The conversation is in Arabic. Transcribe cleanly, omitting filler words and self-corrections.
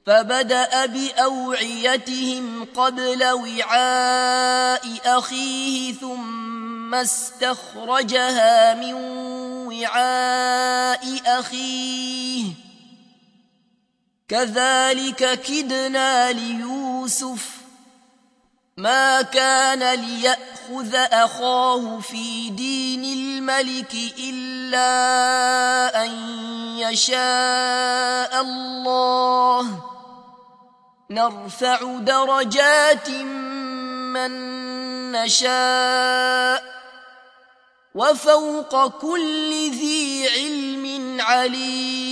فبدأ بأوعيتهم قبل وعاء أخيه ثم استخرجها من وعاء أخيه كذلك كدنا ليوسف ما كان ليأخذ أخاه في دين الملك إلا أن يشاء الله نرفع درجات من نشاء وفوق كل ذي علم عليم